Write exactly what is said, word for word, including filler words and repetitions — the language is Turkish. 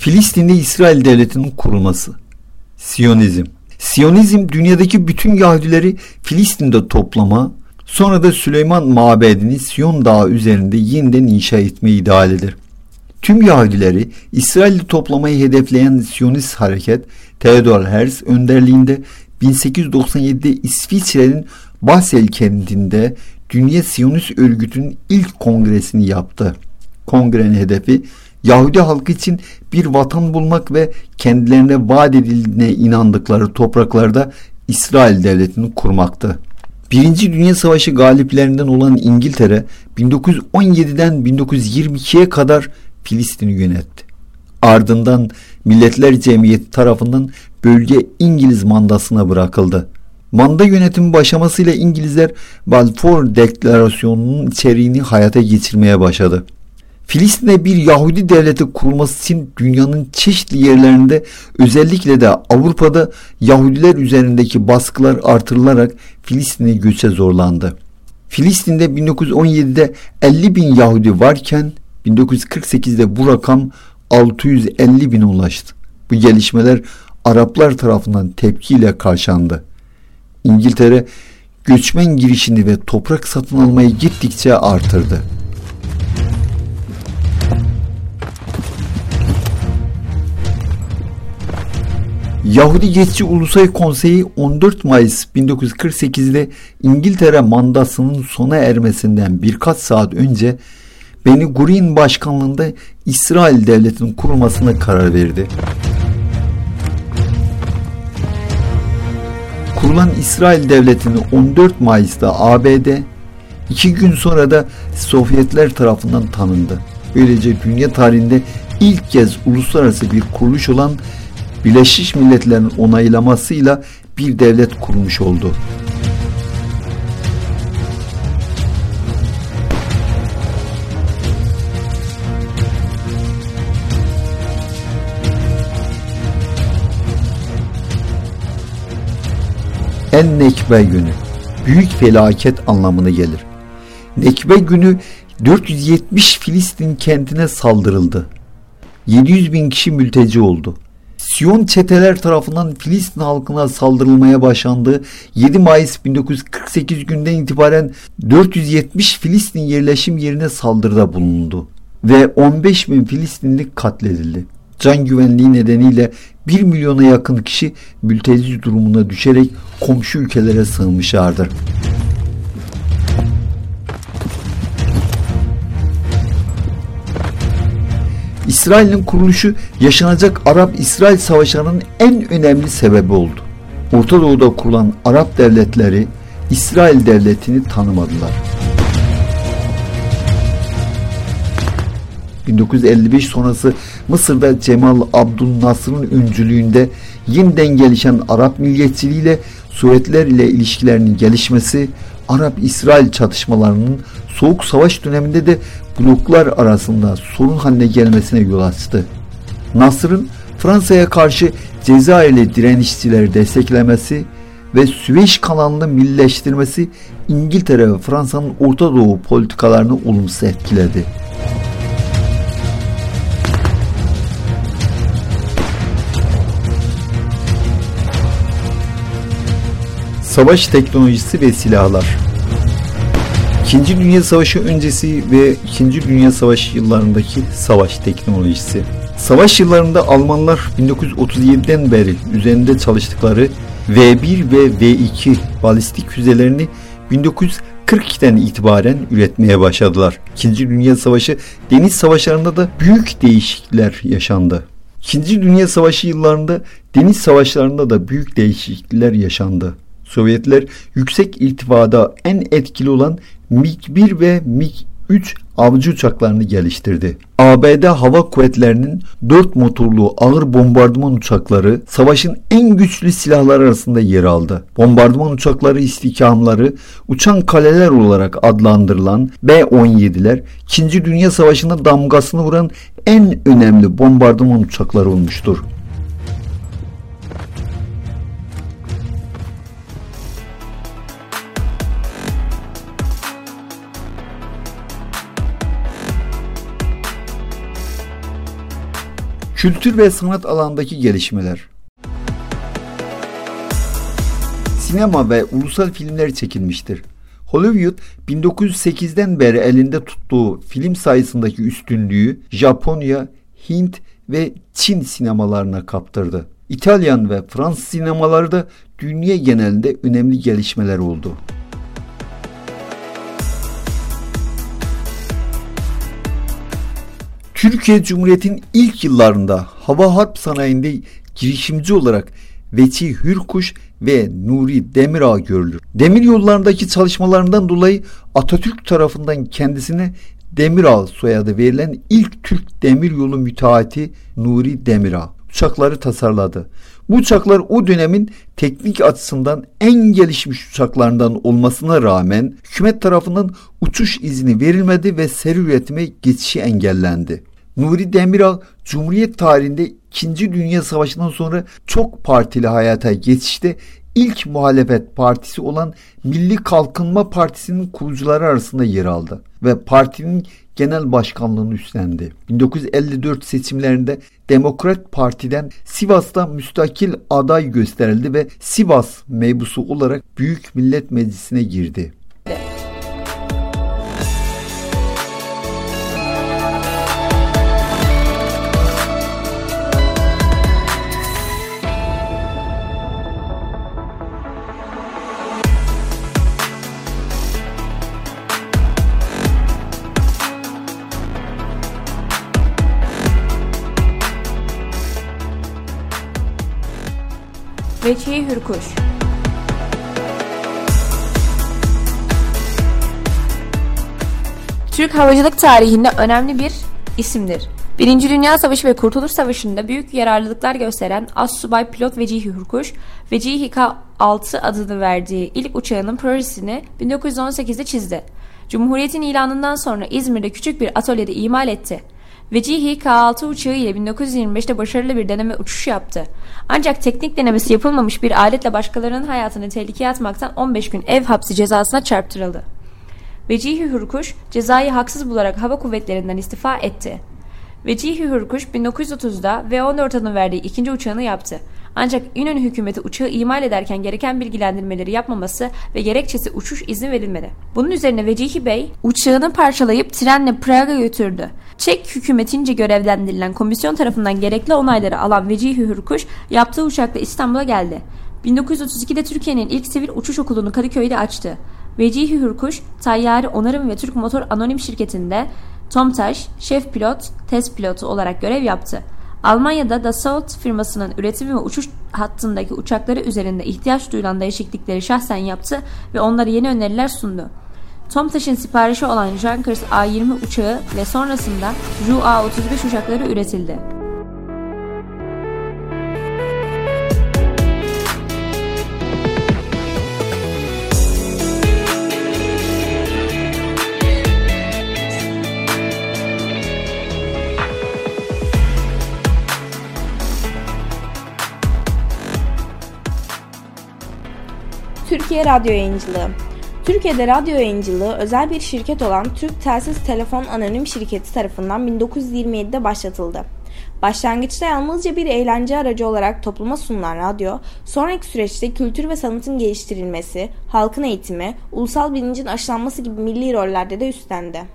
Filistin'de İsrail Devleti'nin kurulması. Siyonizm. Siyonizm dünyadaki bütün Yahudileri Filistin'de toplama, sonra da Süleyman Mabedi'ni Siyon Dağı üzerinde yeniden inşa etmeyi idealidir. Tüm Yahudileri İsrail'de toplamayı hedefleyen Siyonist hareket, Theodor Herzl önderliğinde bin sekiz yüz doksan yedide İsviçre'nin Basel kentinde Dünya Siyonist Örgütü'nün ilk kongresini yaptı. Kongrenin hedefi Yahudi halkı için bir vatan bulmak ve kendilerine vaat edildiğine inandıkları topraklarda İsrail Devleti'ni kurmaktı. Birinci Dünya Savaşı galiplerinden olan İngiltere bin dokuz yüz on yediden bin dokuz yüz yirmi ikiye kadar Filistin'i yönetti. Ardından Milletler Cemiyeti tarafından bölge İngiliz mandasına bırakıldı. Manda yönetimi başlamasıyla İngilizler Balfour Deklarasyonu'nun içeriğini hayata geçirmeye başladı. Filistin'de bir Yahudi devleti kurulması için dünyanın çeşitli yerlerinde, özellikle de Avrupa'da Yahudiler üzerindeki baskılar artırılarak Filistin'e göçe zorlandı. Filistin'de bin dokuz yüz on yedide elli bin Yahudi varken bin dokuz yüz kırk sekizde bu rakam altı yüz elli bine ulaştı. Bu gelişmeler Araplar tarafından tepkiyle karşılandı. İngiltere göçmen girişini ve toprak satın almayı gittikçe artırdı. Yahudi Geçici Ulusal Konseyi on dört Mayıs bin dokuz yüz kırk sekizde İngiltere mandasının sona ermesinden birkaç saat önce Beni Gurion başkanlığında İsrail Devleti'nin kurulmasına karar verdi. Kurulan İsrail Devleti'ni on dört Mayıs'ta A B D, iki gün sonra da Sovyetler tarafından tanındı. Böylece dünya tarihinde ilk kez uluslararası bir kuruluş olan Birleşmiş Milletler'in onaylamasıyla bir devlet kurmuş oldu. En Nekbe günü, büyük felaket anlamına gelir. Nekbe günü dört yüz yetmiş Filistin kentine saldırıldı. yedi yüz bin kişi mülteci oldu. Siyon çeteler tarafından Filistin halkına saldırılmaya başlandığı yedi Mayıs bin dokuz yüz kırk sekiz günden itibaren dört yüz yetmiş Filistin yerleşim yerine saldırıda bulundu ve on beş bin Filistinli katledildi. Can güvenliği nedeniyle bir milyona yakın kişi mülteci durumuna düşerek komşu ülkelere sığınmışlardır. İsrail'in kuruluşu yaşanacak Arap-İsrail savaşlarının en önemli sebebi oldu. Orta Doğu'da kurulan Arap devletleri İsrail devletini tanımadılar. bin dokuz yüz elli beş sonrası Mısır'da Cemal Abdülnasır'ın öncülüğünde yeniden gelişen Arap milliyetçiliğiyle Sovyetler ile ilişkilerinin gelişmesi, Arap-İsrail çatışmalarının Soğuk Savaş döneminde de bloklar arasında sorun haline gelmesine yol açtı. Nasır'ın Fransa'ya karşı Cezayirli direnişçileri desteklemesi ve Süveyş kanalını millileştirmesi İngiltere ve Fransa'nın Orta Doğu politikalarını olumsuz etkiledi. Savaş teknolojisi ve silahlar. İkinci Dünya Savaşı öncesi ve İkinci Dünya Savaşı yıllarındaki savaş teknolojisi. Savaş yıllarında Almanlar bin dokuz yüz otuz yediden beri üzerinde çalıştıkları V bir ve V iki balistik füzelerini bin dokuz yüz kırk ikiden itibaren üretmeye başladılar. İkinci Dünya Savaşı deniz savaşlarında da büyük değişiklikler yaşandı. İkinci Dünya Savaşı yıllarında deniz savaşlarında da büyük değişiklikler yaşandı. Sovyetler yüksek irtifada en etkili olan MiG bir ve MiG üç avcı uçaklarını geliştirdi. A B D Hava Kuvvetleri'nin dört motorlu ağır bombardıman uçakları savaşın en güçlü silahlar arasında yer aldı. Bombardıman uçakları istikamları uçan kaleler olarak adlandırılan B on yediler İkinci Dünya Savaşı'nda damgasını vuran en önemli bombardıman uçakları olmuştur. Kültür ve sanat alanındaki gelişmeler. Sinema ve ulusal filmler çekilmiştir. Hollywood bin dokuz yüz sekizden beri elinde tuttuğu film sayısındaki üstünlüğü Japonya, Hint ve Çin sinemalarına kaptırdı. İtalyan ve Fransız sinemaları da dünya genelinde önemli gelişmeler oldu. Türkiye Cumhuriyeti'nin ilk yıllarında hava harp sanayinde girişimci olarak Veçi Hürkuş ve Nuri Demirağ görülür. Demir yollarındaki çalışmalarından dolayı Atatürk tarafından kendisine Demirağ soyadı verilen ilk Türk demiryolu müteahhiti Nuri Demirağ uçakları tasarladı. Bu uçaklar o dönemin teknik açısından en gelişmiş uçaklarından olmasına rağmen hükümet tarafından uçuş izni verilmedi ve seri üretime geçişi engellendi. Nuri Demirağ, Cumhuriyet tarihinde İkinci Dünya Savaşı'ndan sonra çok partili hayata geçişte ilk muhalefet partisi olan Milli Kalkınma Partisi'nin kurucuları arasında yer aldı ve partinin genel başkanlığını üstlendi. bin dokuz yüz elli dört seçimlerinde Demokrat Parti'den Sivas'ta müstakil aday gösterildi ve Sivas meybusu olarak Büyük Millet Meclisi'ne girdi. Veçi Hürkuş. Türk havacılık tarihinde önemli bir isimdir. Birinci Dünya Savaşı ve Kurtuluş Savaşı'nda büyük yararlılıklar gösteren Assubay Pilot Vecihi Hürkuş, Vecihi K altı adını verdiği ilk uçağının projesini bin dokuz yüz on sekizde çizdi. Cumhuriyet'in ilanından sonra İzmir'de küçük bir atölyede imal etti. Vecihi K altı uçağı ile bin dokuz yüz yirmi beşte başarılı bir deneme uçuş yaptı. Ancak teknik denemesi yapılmamış bir aletle başkalarının hayatını tehlikeye atmaktan on beş gün ev hapsi cezasına çarptırıldı. Vecihi Hürkuş cezayı haksız bularak hava kuvvetlerinden istifa etti. Vecihi Hürkuş bin dokuz yüz otuzda V on dört adını verdiği ikinci uçağını yaptı. Ancak İnönü hükümeti uçağı imal ederken gereken bilgilendirmeleri yapmaması ve gerekçesi uçuş izni verilmedi. Bunun üzerine Vecihi Bey uçağını parçalayıp trenle Prag'a götürdü. Çek hükümetince görevlendirilen komisyon tarafından gerekli onayları alan Vecihi Hürkuş yaptığı uçakla İstanbul'a geldi. bin dokuz yüz otuz ikide Türkiye'nin ilk sivil uçuş okulunu Kadıköy'de açtı. Vecihi Hürkuş, Tayyare Onarım ve Türk Motor Anonim Şirketi'nde TOMTAŞ, şef pilot, test pilotu olarak görev yaptı. Almanya'da Dassault firmasının üretim ve uçuş hattındaki uçakları üzerinde ihtiyaç duyulan değişiklikleri şahsen yaptı ve onlara yeni öneriler sundu. TOMTAŞ'ın siparişi olan Junkers A yirmi uçağı ve sonrasında Ju A otuz beş uçakları üretildi. Türkiye Radyo Yayıncılığı. Türkiye'de radyo yayıncılığı özel bir şirket olan Türk Telsiz Telefon Anonim Şirketi tarafından bin dokuz yüz yirmi yedide başlatıldı. Başlangıçta yalnızca bir eğlence aracı olarak topluma sunulan radyo, sonraki süreçte kültür ve sanatın geliştirilmesi, halkın eğitimi, ulusal bilincin aşılanması gibi milli rollerde de üstlendi.